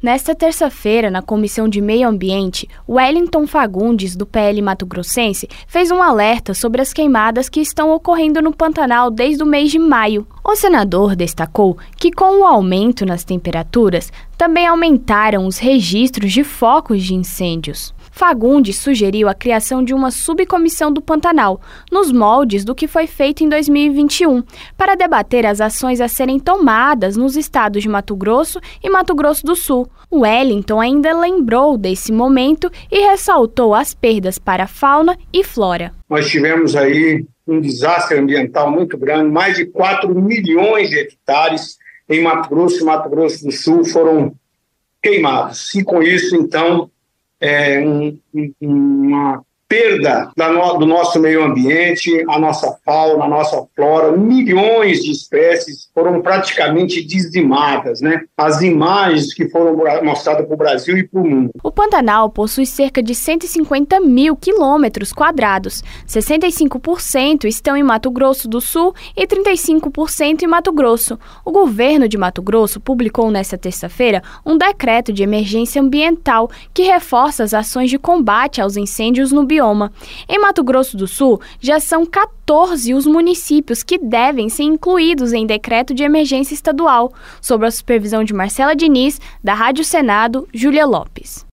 Nesta terça-feira, na Comissão de Meio Ambiente, Wellington Fagundes, do PL mato-grossense, fez um alerta sobre as queimadas que estão ocorrendo no Pantanal desde o mês de maio. O senador destacou que, com o aumento nas temperaturas, também aumentaram os registros de focos de incêndios. Fagundes sugeriu a criação de uma subcomissão do Pantanal, nos moldes do que foi feito em 2021, para debater as ações a serem tomadas nos estados de Mato Grosso e Mato Grosso do Sul. O Wellington ainda lembrou desse momento e ressaltou as perdas para a fauna e flora. Nós tivemos aí um desastre ambiental muito grande, mais de 4 milhões de hectares em Mato Grosso e Mato Grosso do Sul foram queimados. E com isso, então, uma perda do nosso meio ambiente, a nossa fauna, a nossa flora, milhões de espécies foram praticamente dizimadas, né? As imagens que foram mostradas para o Brasil e para o mundo. O Pantanal possui cerca de 150 mil quilômetros quadrados. 65% estão em Mato Grosso do Sul e 35% em Mato Grosso. O governo de Mato Grosso publicou nesta terça-feira um decreto de emergência ambiental que reforça as ações de combate aos incêndios no bioma. Em Mato Grosso do Sul, já são 14 os municípios que devem ser incluídos em decreto de emergência estadual, sob a supervisão de Marcela Diniz, da Rádio Senado, Júlia Lopes.